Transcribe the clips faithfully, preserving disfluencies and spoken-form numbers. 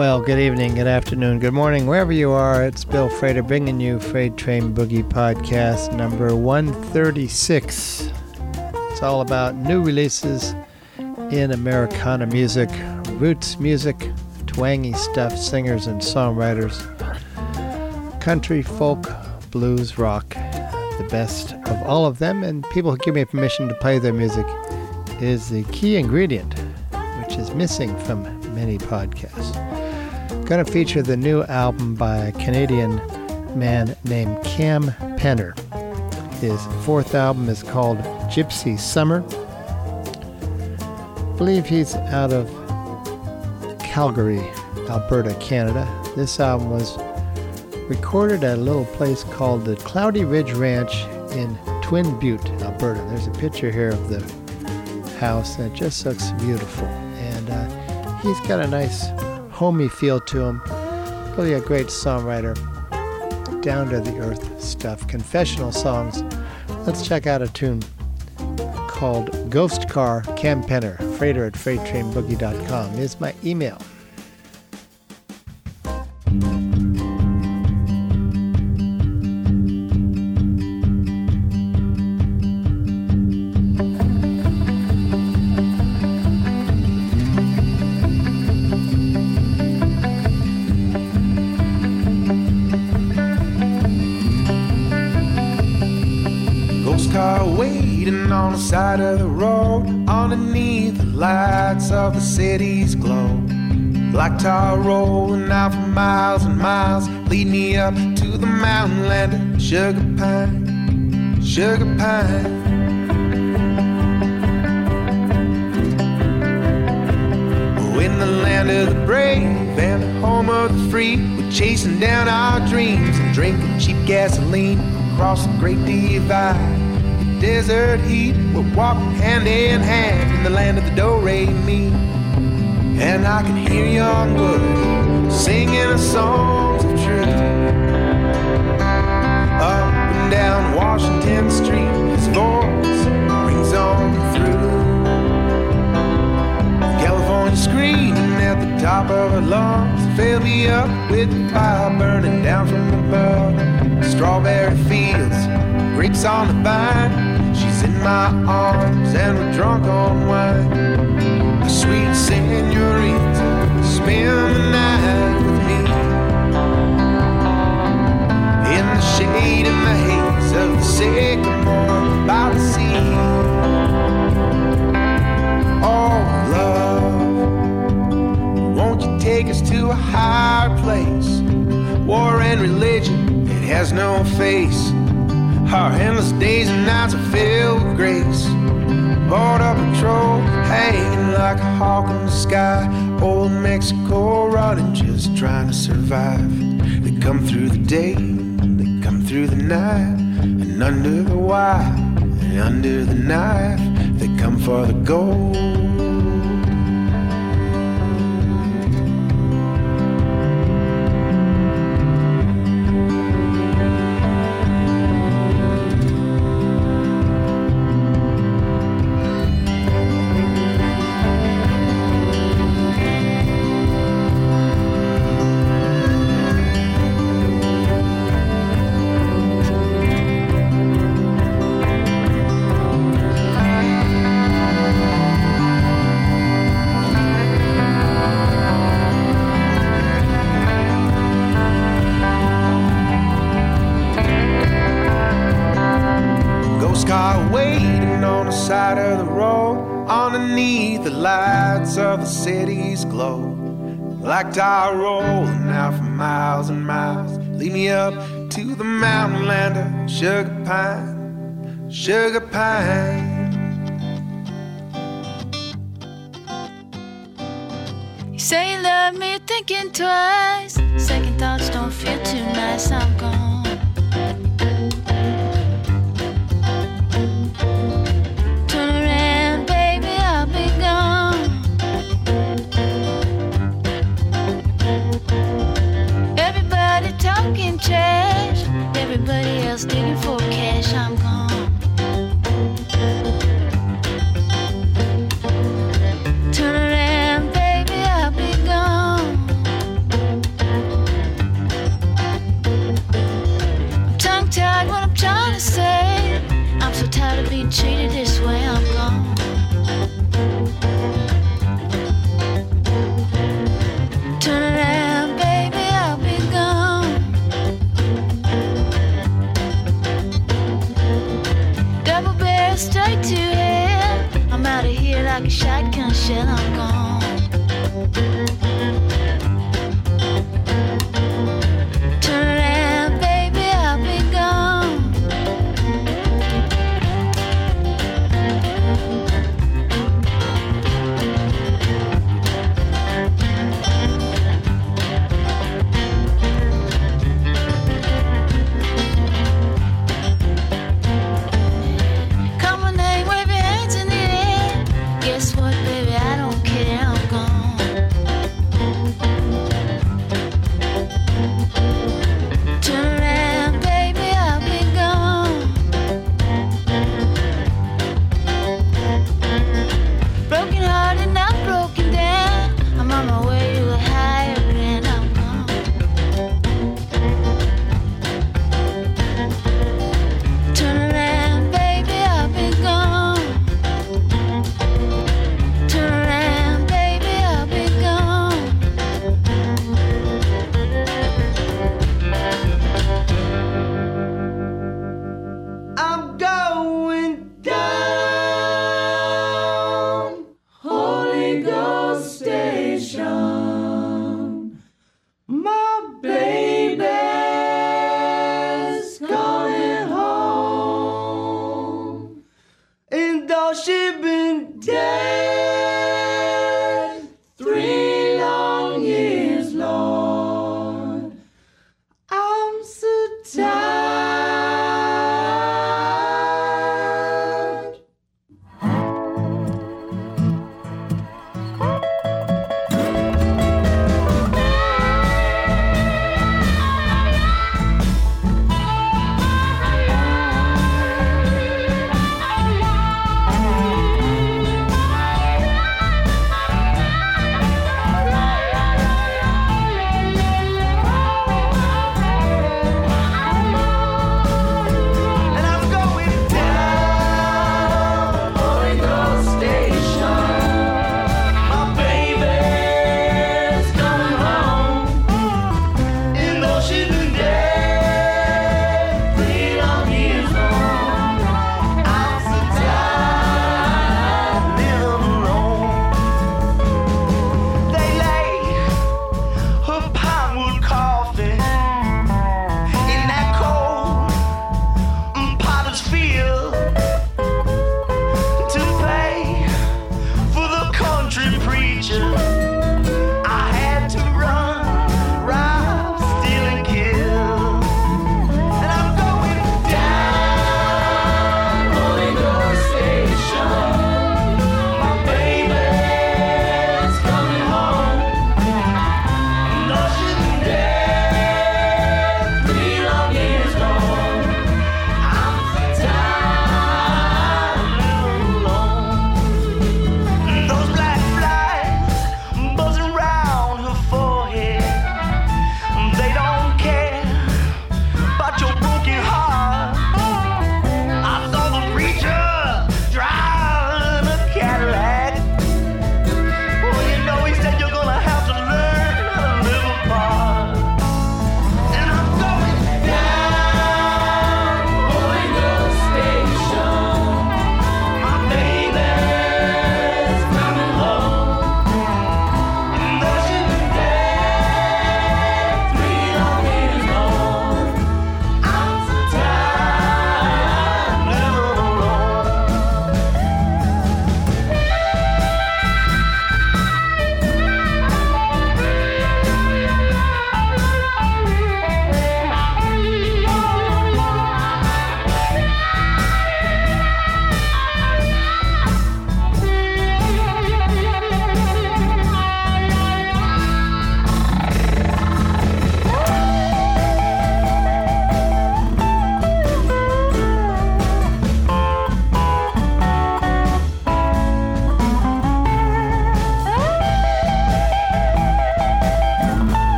Well, good evening, good afternoon, good morning, wherever you are. It's Bill Frater bringing you Freight Train Boogie Podcast number one thirty-six. It's all about new releases in Americana music, roots music, twangy stuff, singers and songwriters, country, folk, blues, rock, the best of all of them, and people who give me permission to play their music is the key ingredient, which is missing from many podcasts. Going to feature the new album by a Canadian man named Cam Penner. His fourth album is called Gypsy Summer. I believe he's out of Calgary, Alberta, Canada. This album was recorded at a little place called the Cloudy Ridge Ranch in Twin Butte, Alberta. There's a picture here of the house, and it just looks beautiful. And uh, he's got a nice homey feel to him. Really a great songwriter. Down to the earth stuff. Confessional songs. Let's check out a tune called Ghost Car, Cam Penner. Freighter at freight train boogie dot com is my email. On the side of the road, underneath the lights of the city's glow. Black tar rolling out for miles and miles, lead me up to the mountain land of sugar pine, sugar pine. Oh, in the land of the brave and the home of the free, we're chasing down our dreams and drinking cheap gasoline across the great divide. Desert heat, we're walking hand in hand in the land of the do-re-mi. And I can hear young Wood singing a songs of truth. Up and down Washington Street, his voice rings on through. California screaming at the top of her lungs, fill me up with the fire burning down from above. Strawberry fields, grapes on the vine, she's in my arms and we're drunk on wine. A sweet senorita, spend the night with me. In the shade and the haze of the sycamore by the sea. Oh, love, won't you take us to a higher place? War and religion, it has no face. Our endless days and nights are filled with grace. Border patrol hanging like a hawk in the sky. Old Mexico running, just trying to survive. They come through the day, they come through the night. And under the wire, and under the knife, they come for the gold. Of the city's glow, black tar rolling out for miles and miles, lead me up to the mountain land of sugar pine, sugar pine. You say you love me, thinking twice. Second thoughts don't feel too nice. I'm gone. Everybody else digging for cash, I'm gone. Turn around, baby, I'll be gone. shotgun shell, I'm gone. Turn around, baby, I'll be gone. Come on, name, wave your hands in the air. Guess what, baby, I don't care.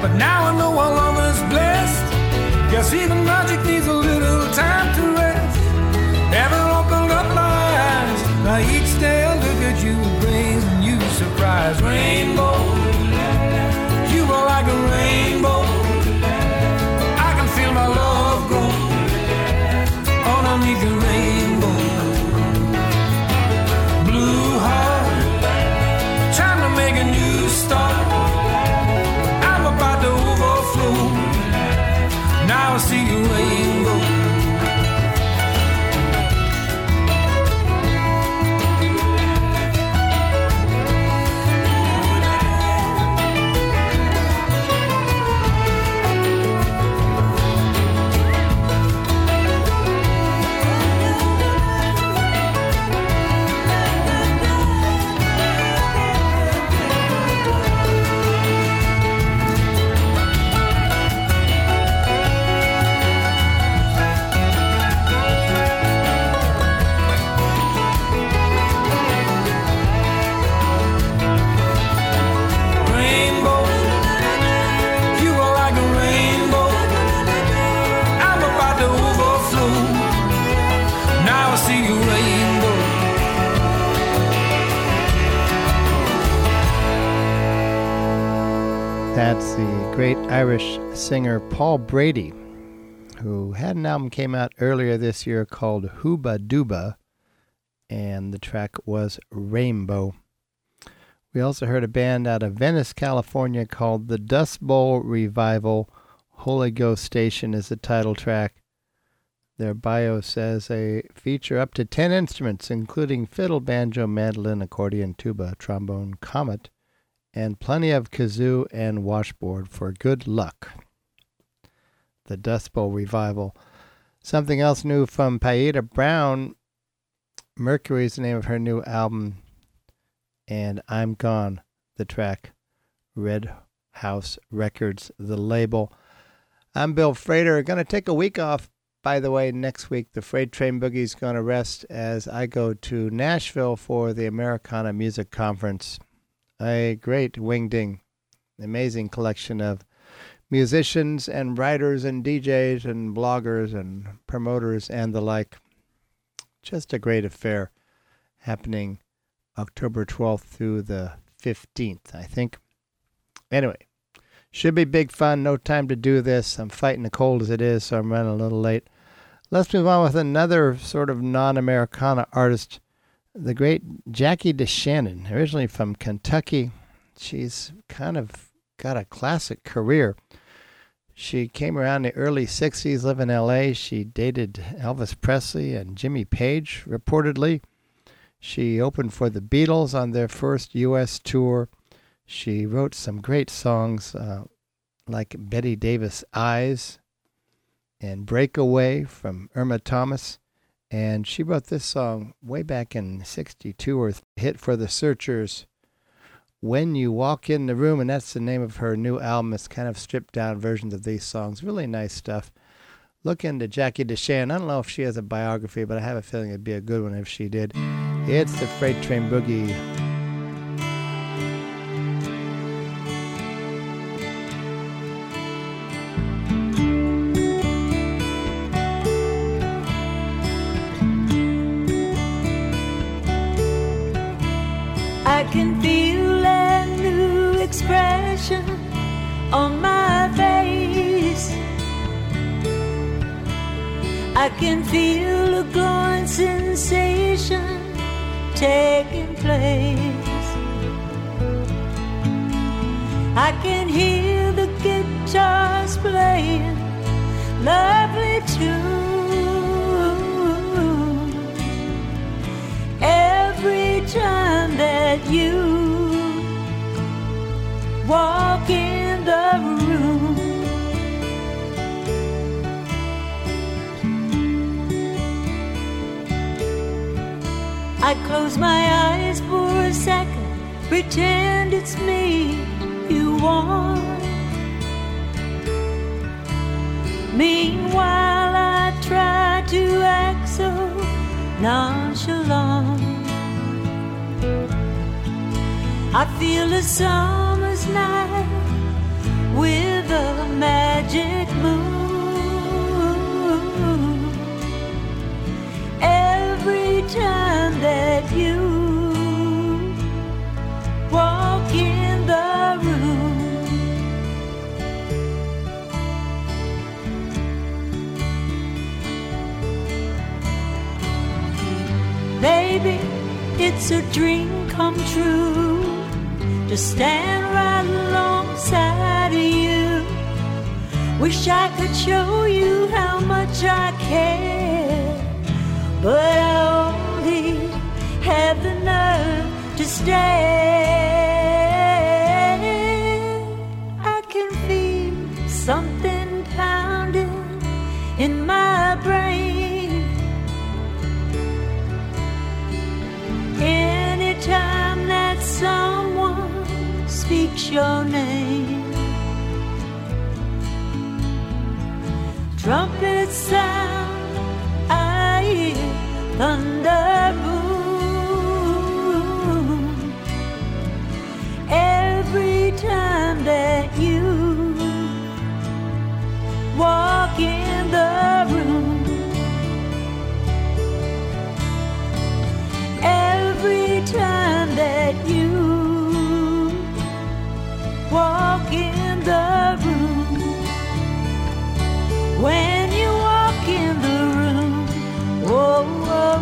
but now I know our love is blessed. Guess even magic needs a little time to rest. Heaven opened up my eyes. Now each day I look at you, it brings a new surprise. Rainbow, you are like a rainbow. I can feel my love grow underneath the rainbow. Blue heart, trying to make a new start. I'm about to overflow. Now I see a rainbow. That's the great Irish singer Paul Brady, who had an album came out earlier this year called Hooba Dooba, and the track was Rainbow. We also heard a band out of Venice, California called the Dust Bowl Revival. Holy Ghost Station is the title track. Their bio says they feature up to ten instruments, including fiddle, banjo, mandolin, accordion, tuba, trombone, comet, and plenty of kazoo and washboard for good luck. The Dust Bowl Revival. Something else new from Paeta Brown. Mercury is the name of her new album, and I'm Gone, the track. Red House Records, the label. I'm Bill Frater. Going to take a week off. By the way, next week the Freight Train Boogie's going to rest as I go to Nashville for the Americana Music Conference. A great wingding, amazing collection of musicians and writers and D Js and bloggers and promoters and the like. Just a great affair happening October twelfth through the fifteenth, I think. Anyway, should be big fun. No time to do this. I'm fighting the cold as it is, so I'm running a little late. Let's move on with another sort of non-Americana artist, the great Jackie DeShannon, originally from Kentucky. She's kind of got a classic career. She came around the early sixties, lived in L A. She dated Elvis Presley and Jimmy Page, reportedly. She opened for the Beatles on their first U S tour. She wrote some great songs uh, like Betty Davis' Eyes and Breakaway from Irma Thomas. And she wrote this song way back in sixty-two, or hit for the Searchers, When You Walk in the Room, and that's the name of her new album. It's kind of stripped down versions of these songs. Really nice stuff. Look into Jackie DeShannon. I don't know if she has a biography, but I have a feeling it'd be a good one if she did. It's the Freight Train Boogie. I can feel a new expression on my face. I can feel a glowing sensation taking place. I can hear the guitars playing lovely tunes every time that you walk in the room. I close my eyes for a second, pretend it's me you want. Meanwhile I try to act so nonchalant. I feel a summer's night with dream come true, to stand right alongside of you. Wish I could show you how much I care, but I only have the nerve to stand. I can feel something pounding in my brain anytime that someone speaks your name. Trumpets sound, I hear thunder boom. Every time that you walk in the room, every time that you walk in the room. When you walk in the room, whoa, whoa,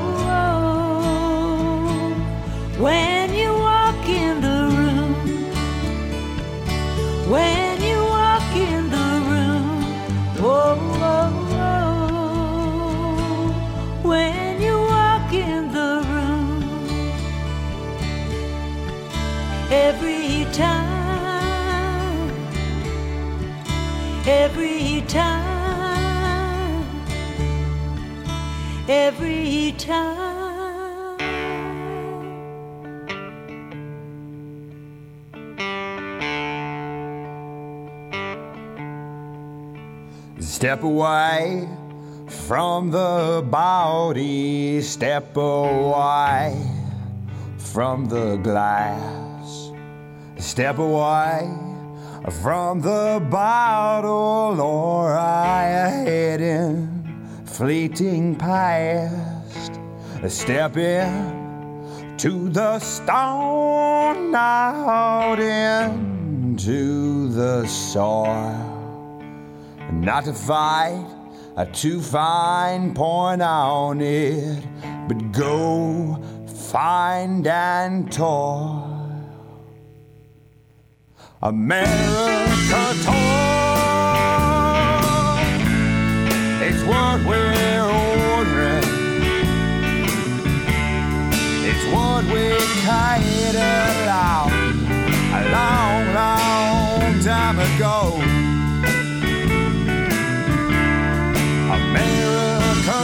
whoa. When you walk in the room, when you walk in the room, whoa, whoa, whoa. When you walk in the room, every time, every time. Every time. Step away from the body, step away from the glass, step away from the bottle, or I heading fleeting past. Step in to the stone, out into the soil. Not to fight, to find point on it, but go find and toil. America toil, it's what we're ordering, it's what we catered out a long, long time ago. America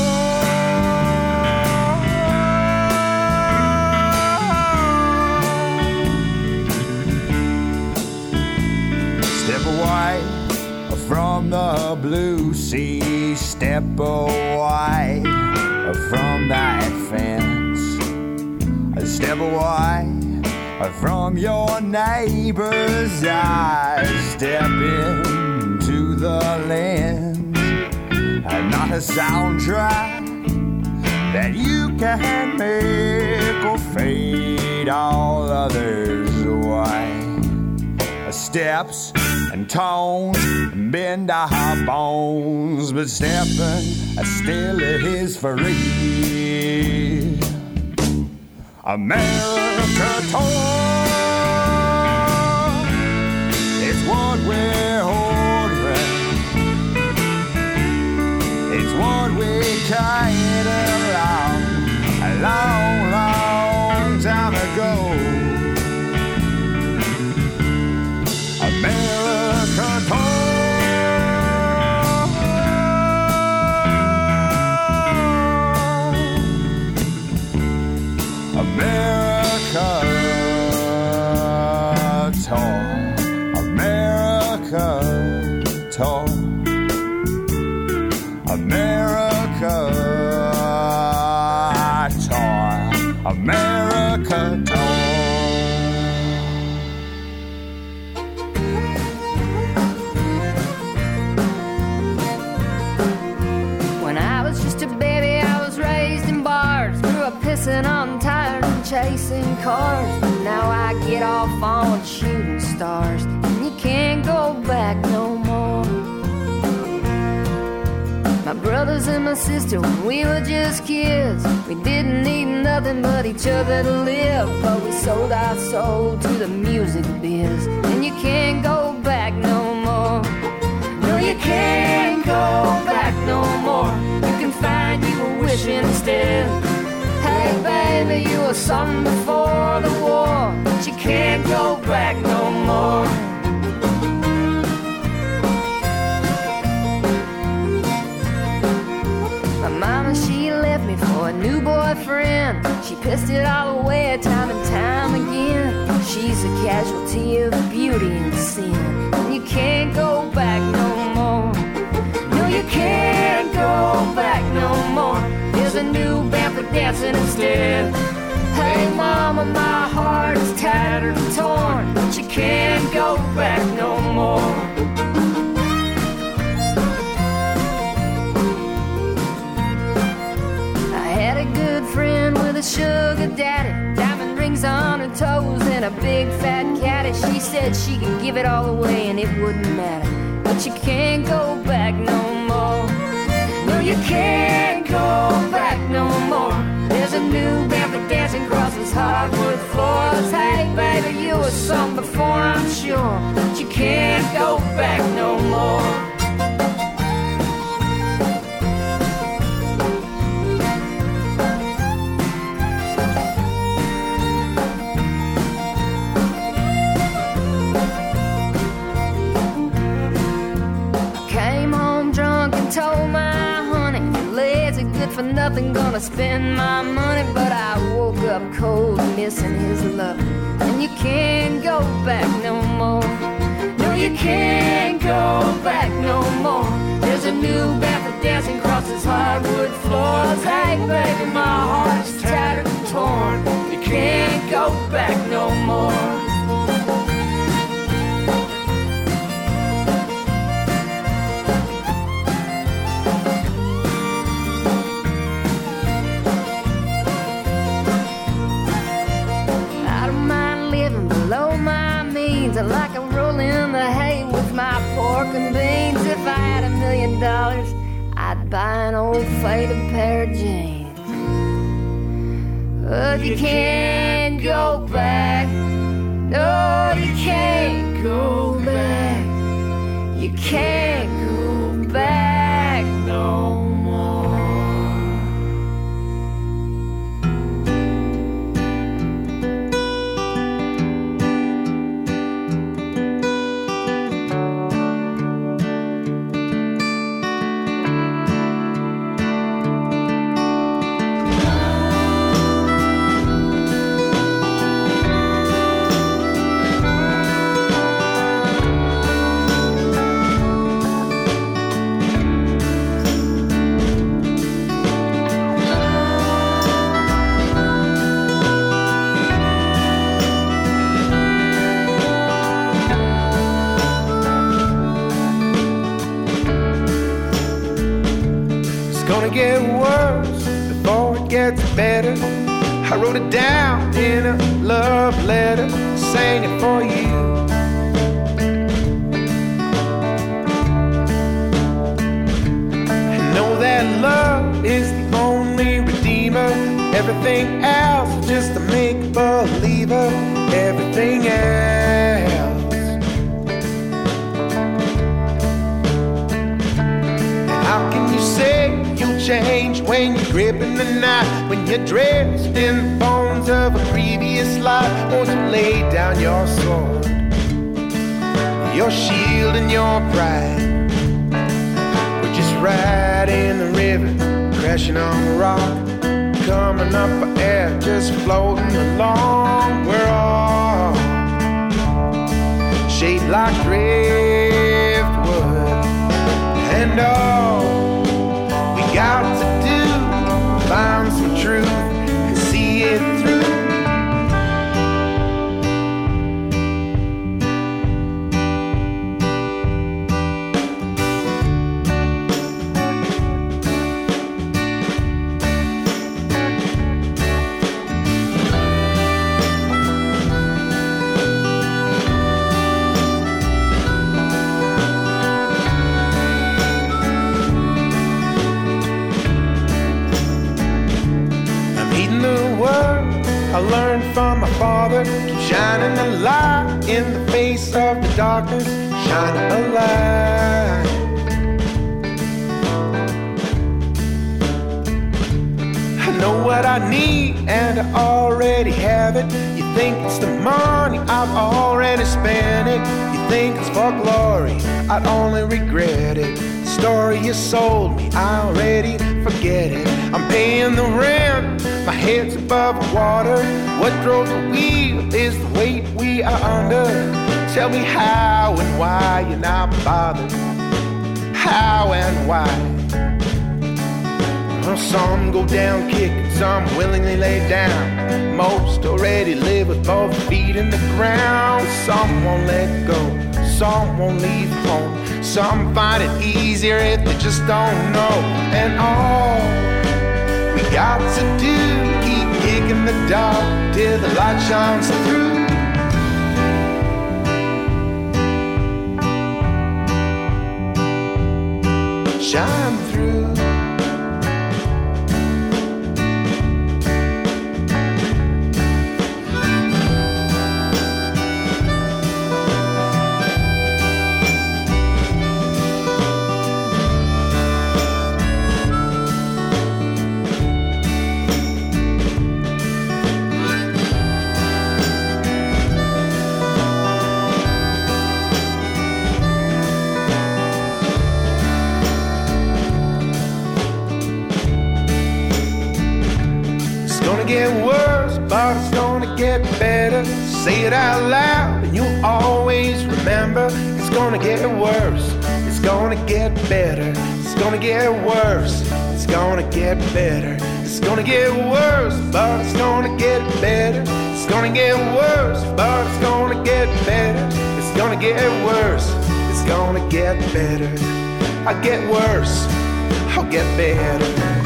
step away from the blue sea, step away from that fence, step away from your neighbor's eyes, step into the lens, not a soundtrack that you can make or fade all others away. Steps and tones bend our bones, but stepping still is free. America toil, it's what we're ordering, it's what we catered out a long, long time ago. America toil, America toil, America toil, America toil, America toil. Pissing on tires and chasing cars, but now I get off on shooting stars, and you can't go back no more. My brothers and my sister, when we were just kids, we didn't need nothing but each other to live. But we sold our soul to the music biz, and you can't go back no more. No, you can't go back no more. You can find you a wish instead. Hey baby, you were something before the war, but you can't go back no more. My mama, she left me for a new boyfriend. She pissed it all away time and time again. She's a casualty of beauty and sin, and you can't go back no more. No, you can't go back no more. There's a new band for dancing instead. Hey mama, my heart is tattered and torn, but you can't go back no more. Friend with a sugar daddy, diamond rings on her toes and a big fat caddy. She said she could give it all away and it wouldn't matter, but you can't go back no more. No, you can't go back no more. There's a new band for dancing across those hardwood floors. Hey baby, you were something before, I'm sure, but you can't go back no more. Told my honey, lazy good for nothing, gonna spend my money. But I woke up cold, missing his love, and you can't go back no more. No, you can't go back no more. There's a new band for dancing across his hardwood floors. Hey baby, my heart's tattered and torn, you can't go back no more. Like I'm rolling the hay with my pork and beans. If I had a million dollars, I'd buy an old faded pair of jeans. But you can't go back. No, you can't go back. You can't go back no more. Get worse before it gets better. I wrote it down in a love letter, sang it for you. I know that love is the only redeemer. Everything else is just a make-believer. Everything else. And how can you say you'll change when you're gripping the knife, when you're dressed in the bones of a previous life? Won't you lay down your sword, your shield and your pride? We're just riding the river, crashing on the rock, coming up for air, just floating along. We're all shaped like driftwood, and all we got to do, find some truth and see it through. from my father. Keep shining a light in the face of the darkness. Shining a light. I know what I need and I already have it. You think it's the money, I've already spent it. You think it's for glory, I'd only regret it. The story you sold me, I already forget it. I'm paying the rent, my head's above water. What drove the wheel is the weight we are under. Tell me how and why you're not bothered. How and why? Well, some go down kicking, some willingly lay down. Most already live with both feet in the ground. Some won't let go, some won't leave home. Some find it easier if they just don't know. And all we got to do, keep kicking the dog till the light shines through. Shine through. Get worse, but it's gonna get better. Say it out loud and you'll always remember. It's gonna get worse, it's gonna get better. It's gonna get worse, it's gonna get better. It's gonna get worse, but it's gonna get better. It's gonna get worse, but it's gonna get better. It's gonna get worse, it's gonna get better. I get worse, I'll get better.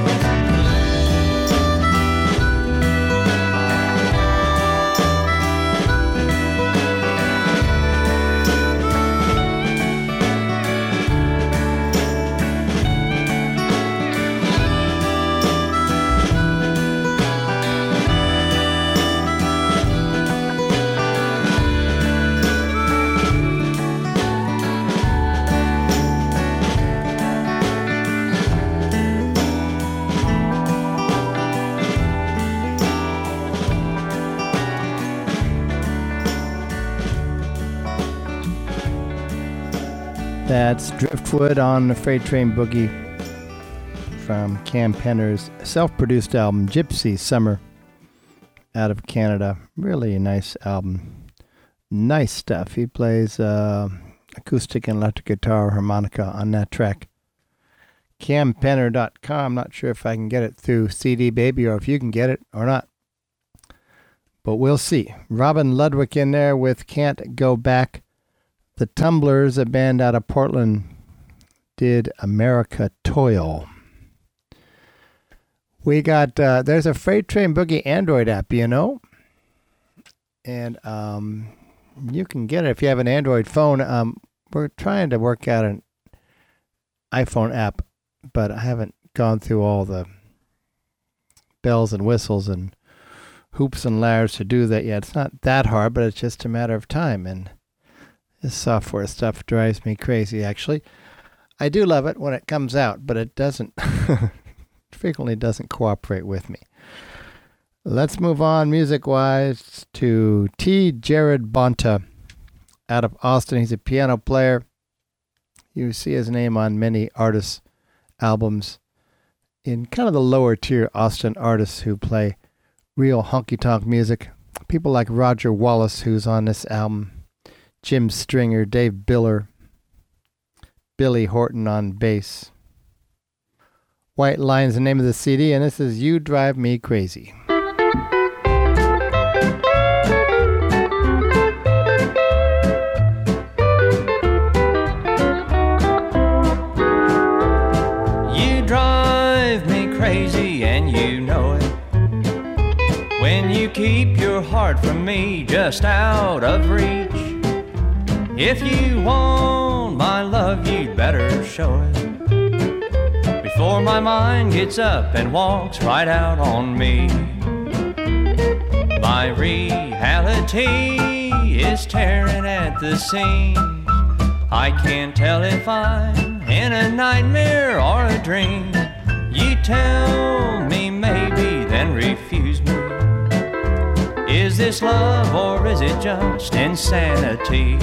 That's Driftwood on the Freight Train Boogie from Cam Penner's self-produced album Gypsy Summer out of Canada. Really a nice album. Nice stuff. He plays uh, acoustic and electric guitar, harmonica on that track. cam penner dot com. Not sure if I can get it through C D Baby or if you can get it or not. But we'll see. Robin Ludwig in there with Can't Go Back. The Tumblers, a band out of Portland, did America Toil. We got, uh, there's a Freight Train Boogie Android app, you know? And um, you can get it if you have an Android phone. Um, we're trying to work out an iPhone app, but I haven't gone through all the bells and whistles and hoops and ladders to do that yet. It's not that hard, but it's just a matter of time. And this software stuff drives me crazy, actually. I do love it when it comes out, but it doesn't, frequently doesn't cooperate with me. Let's move on music-wise to T. Jared Bonta out of Austin. He's a piano player. You see his name on many artists' albums in kind of the lower tier Austin artists who play real honky-tonk music. People like Roger Wallace, who's on this album. Jim Stringer, Dave Biller, Billy Horton on bass. White Line's the name of the C D, and this is You Drive Me Crazy. You drive me crazy and you know it, when you keep your heart from me just out of reach. If you want my love, you'd better show it before my mind gets up and walks right out on me. My reality is tearing at the seams. I can't tell if I'm in a nightmare or a dream. You tell me maybe, then refuse me. Is this love or is it just insanity?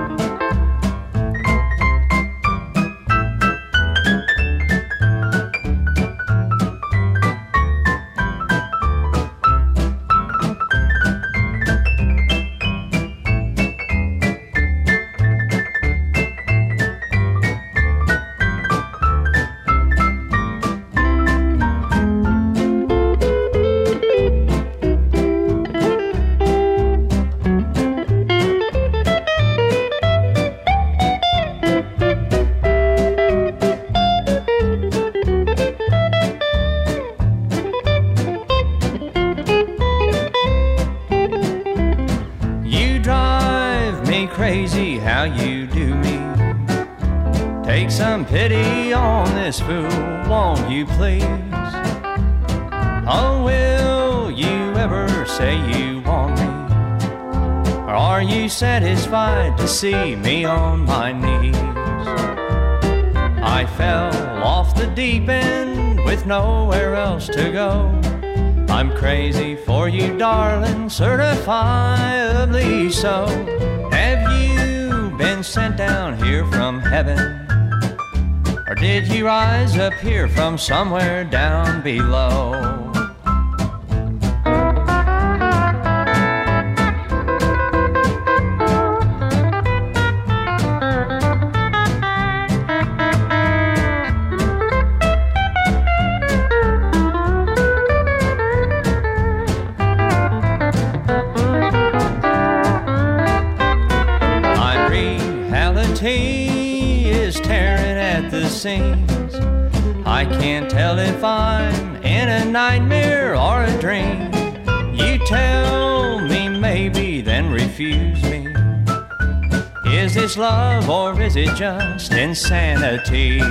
Crazy how you do me. Take some pity on this fool, won't you please? Oh, will you ever say you want me? Or are you satisfied to see me on my knees? I fell off the deep end with nowhere else to go. I'm crazy for you, darling, certifiably so. Have you been sent down here from heaven? Or did you rise up here from somewhere down below? Reality is tearing at the seams. I can't tell if I'm in a nightmare or a dream. You tell me maybe, then refuse me. Is this love or is it just insanity?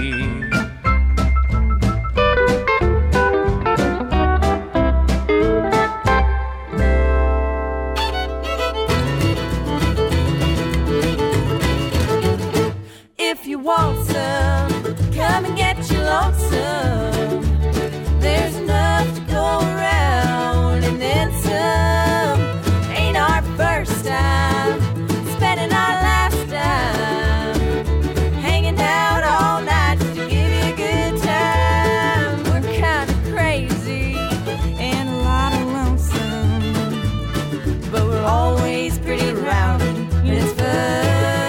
If you want some, come and get your lonesome. There's enough to go around and then some. Ain't our first time spending our last time hanging out all night just to give you a good time. We're kind of crazy and a lot of lonesome, but we're always pretty rowdy and it's fun.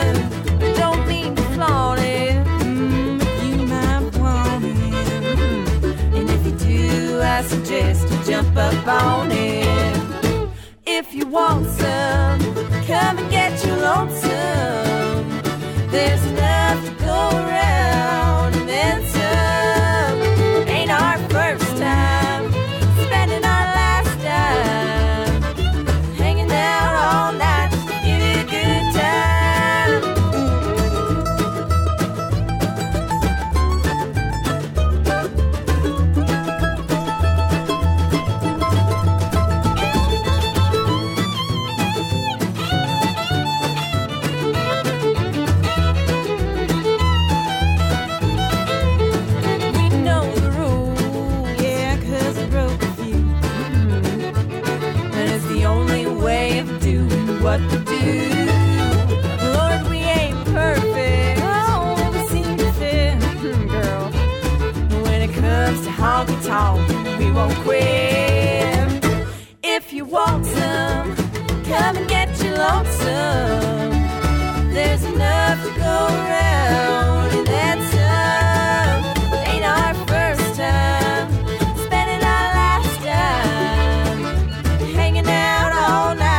I suggest you jump up on it. If you want some, come and get your lonesome. There's enough to go around and then some. Ain't our first time spending our last time hanging out all night just to give you a good time. What to do, Lord, we ain't perfect. Oh, we seem to fit, girl. When it comes to honky tonk, we won't quit. If you want some, come and get your lonesome. There's enough to go around, and that's some. Ain't our first time spending our last time hanging out all night.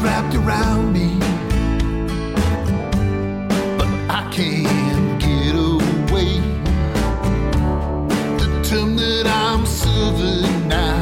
wrapped around me, but I can't get away. The term that I'm serving now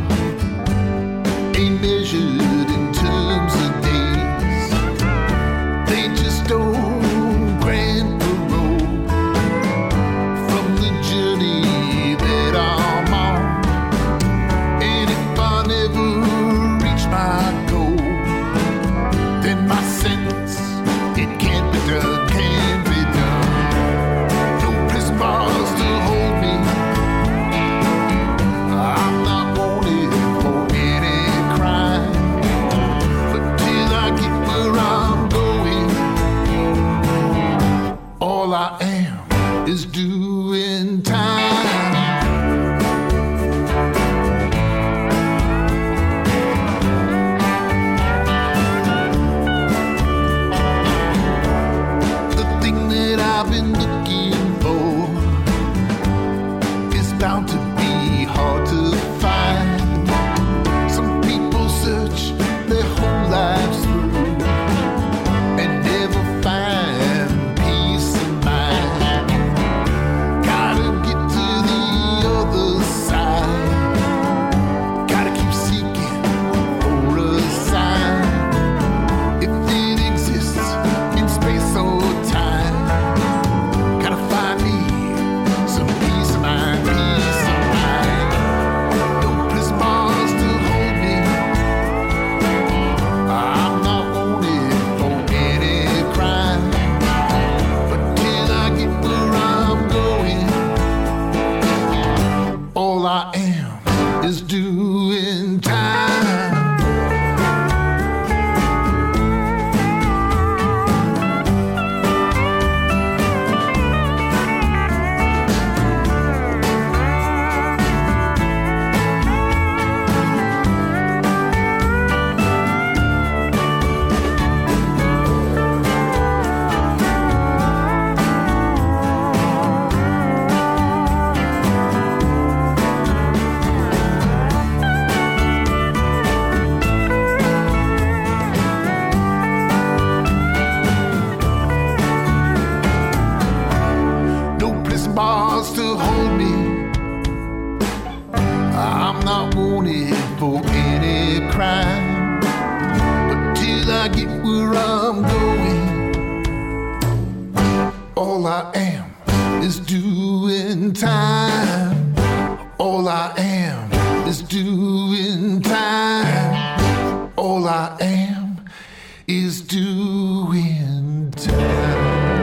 ain't measured in terms of days. They just don't grant parole from the journey that I'm on. And if I never reach my goal, then my sentence, it can't be done, can't be done. No prison bars to hold me. I'm not wanted for any crime, but till I get where I'm going, all I am is doing time. The thing that I've been looking for is bound to be hard to find. Some people search their whole lives through and never find peace of mind. Gotta get to the other side. Gotta keep seeking for a sign. If it exists in space or time, gotta find me some peace of mind, peace of mind. No prison bars to hold me. I'm not wanted for any crime, but till I get where I'm going, all I am is doing time. No prison bars to hold me. I'm not wanted for any crime, but till I get where I'm going, all I am is doing time. All I am is doing time. All I am is doing time.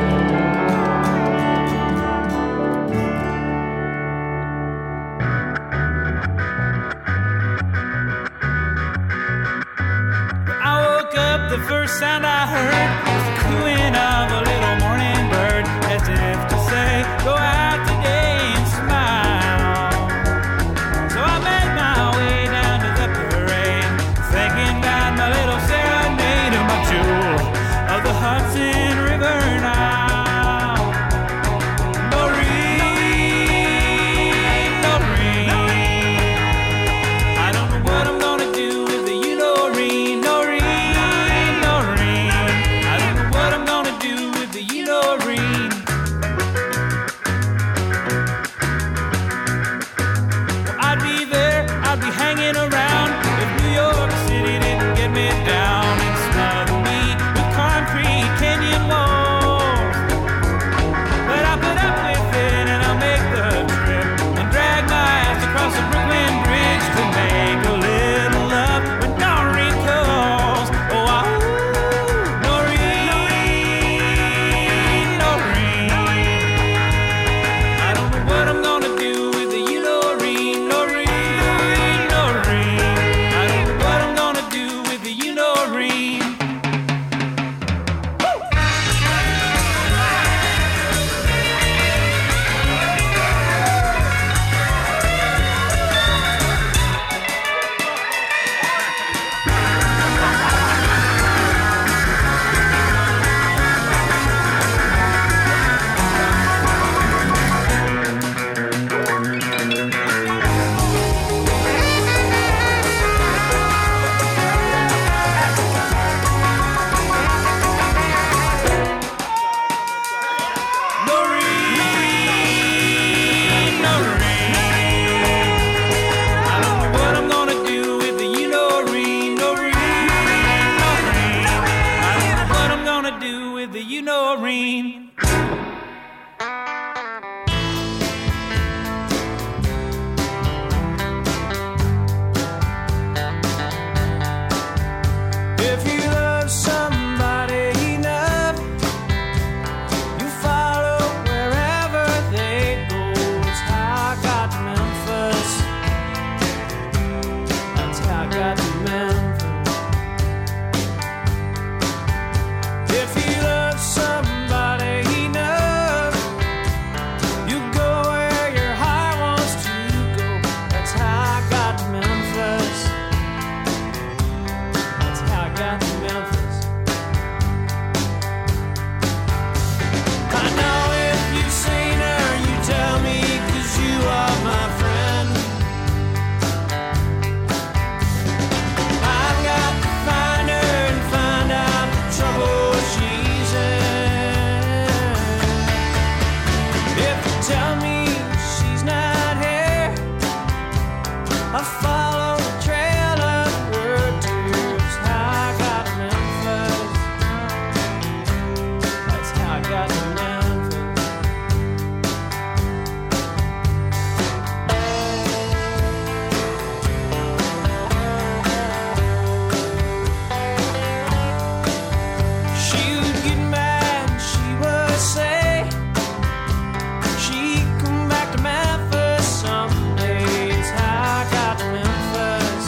I woke up, the first sound I heard was the cooing of a little morning bird, as if to say, go out today and smile. So I made my way down to the parade, thinking about my little serenade of my jewel of the Hudson River now. Doreen, Doreen, I don't know what I'm gonna do with the you, Doreen, Doreen, Doreen. I don't know what I'm gonna do with you know, Irene. If you love somebody enough, you follow wherever they go. It's how I got to Memphis. That's how I got to Memphis. If you love somebody enough, you go where your heart wants to go. That's how I got to Memphis. That's how I got to Memphis. I know if you've seen her, you tell me, 'cause you are my friend. I've got to find her and find out the trouble she's in. If you tell me she's not here, I'll follow the trail of her tears. How I got to Memphis. That's how I got to Memphis. She would get mad and she would say she'd come back to Memphis someday. It's how I got to Memphis.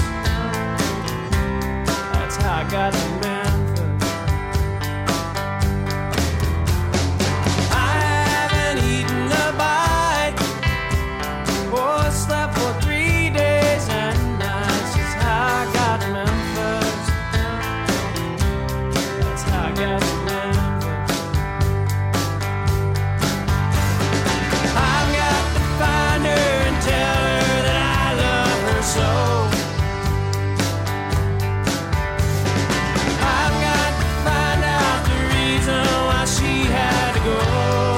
That's how I got to Memphis. I haven't eaten a bite or slept for three days and nights. It's how I got to Memphis. That's how I got to Memphis. I've got to find her and tell her that I love her so. I've got to find out the reason why she had to go.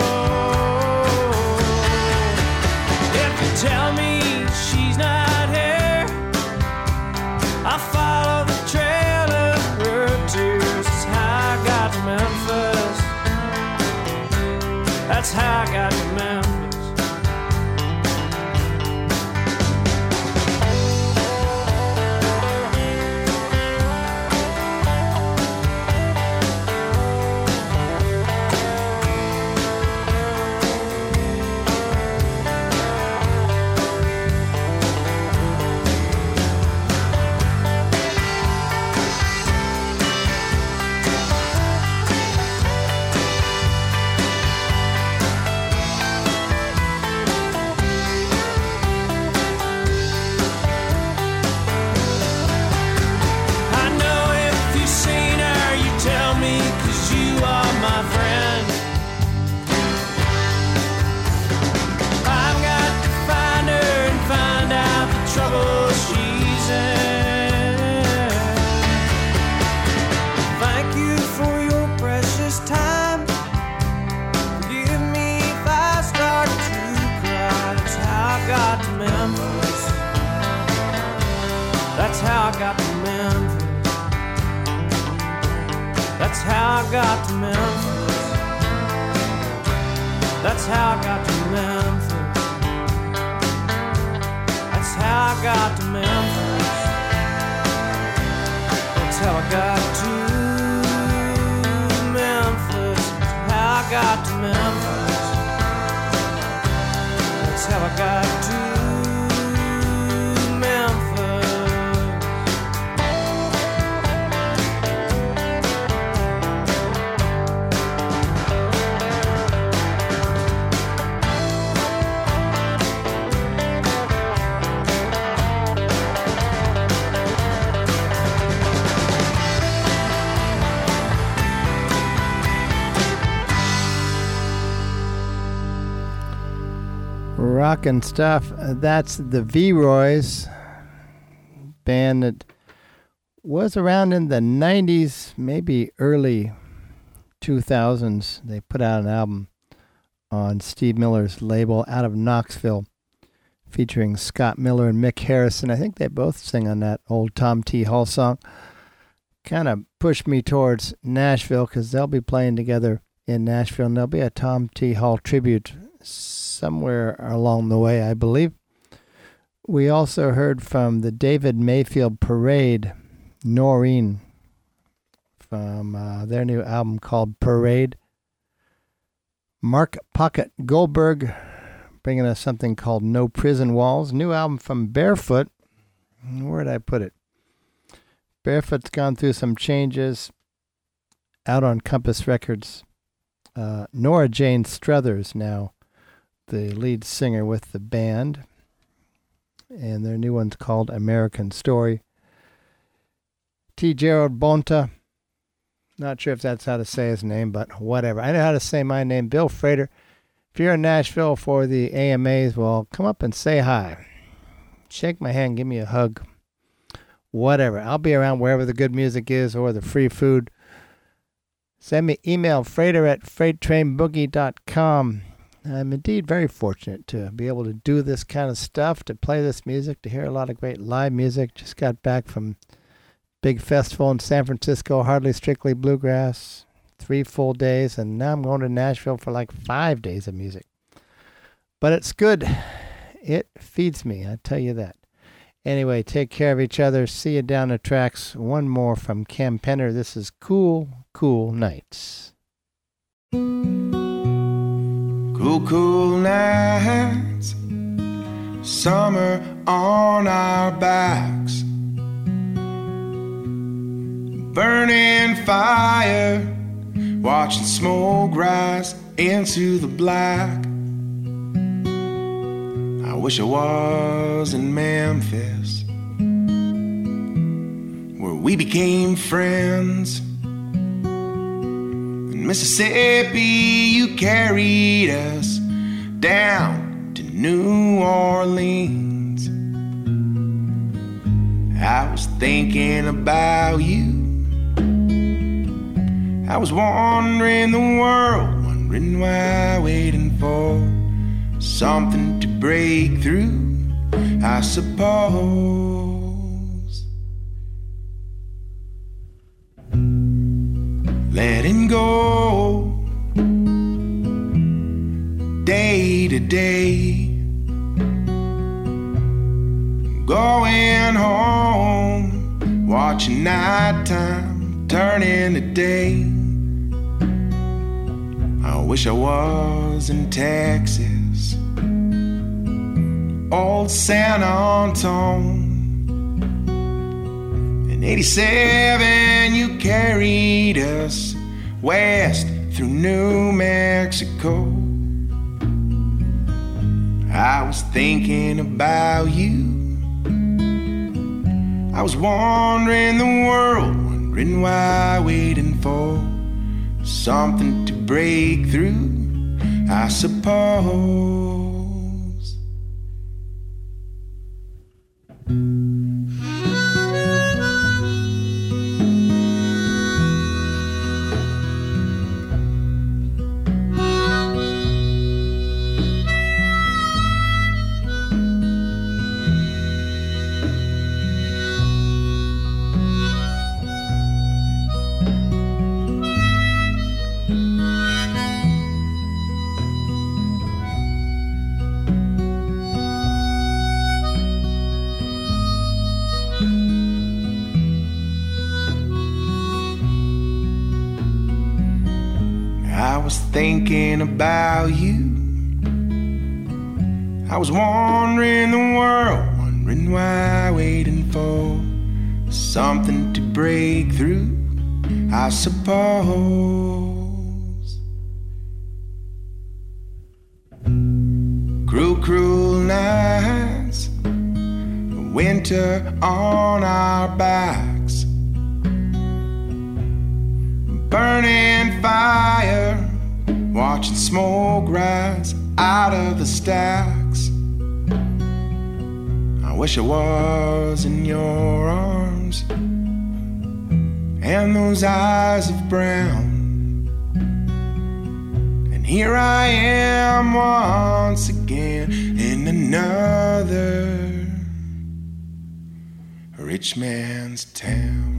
If you tell me she's not here, I'll follow the trail of her tears. That's how I got to Memphis. That's how I got to Memphis. I know if you've seen her, you tell me, 'cause you are my friend. I've got to find her and find out the trouble she's in. Thank you for your precious time. Forgive me if I start to cry. That's how I got to Memphis. That's how I got to Memphis. That's how I got to Memphis. That's how I got to Memphis. That's how I got to Memphis. That's how I got to Memphis. That's how I got to Memphis. That's how I got to Memphis. Rockin' stuff. Uh, That's the V-Roys, band that was around in the nineties, maybe early two thousands. They put out an album on Steve Miller's label out of Knoxville, featuring Scott Miller and Mick Harrison. I think they both sing on that old Tom T. Hall song. Kind of pushed me towards Nashville because they'll be playing together in Nashville, and there'll be a Tom T. Hall tribute somewhere along the way, I believe. We also heard from the David Mayfield Parade, Noreen, from uh, their new album called Parade. Mark Pocket Goldberg bringing us something called No Prison Walls. New album from Barefoot. Where did I put it? Barefoot's gone through some changes. Out on Compass Records. Uh, Nora Jane Struthers now the lead singer with the band. And their new one's called American Story. T. Gerald Bonta. Not sure if that's how to say his name, but whatever. I know how to say my name, Bill Frater. If you're in Nashville for the A M As, well, come up and say hi. Shake my hand, give me a hug. Whatever. I'll be around wherever the good music is or the free food. Send me email, frater at freight train boogie dot com. I'm indeed very fortunate to be able to do this kind of stuff, to play this music, to hear a lot of great live music. Just got back from big festival in San Francisco, Hardly Strictly Bluegrass, three full days, and now I'm going to Nashville for like five days of music. But it's good. It feeds me, I tell you that. Anyway, take care of each other. See you down the tracks. One more from Cam Penner. This is Cool, Cool Nights. Cool, cool nights, summer on our backs, burning fire, watching smoke rise into the black. I wish I was in Memphis, where we became friends. In Mississippi, you carried us down to New Orleans. I was thinking about you. I was wandering the world, wondering why, waiting for something to break through, I suppose. Letting go, day to day, going home, watching nighttime turn into day. I wish I was in Texas, old San Antone. In eighty-seven you carried us west through New Mexico. I was thinking about you. I was wandering the world, wondering why, waiting for something to break through, I suppose. Thinking about you. I was wandering the world, wondering why, waiting for something to break through, I suppose. Cruel, cruel nights, winter on our backs, burning fire, watching smoke rise out of the stacks. I wish I was in your arms, and those eyes of brown. And here I am once again in another rich man's town.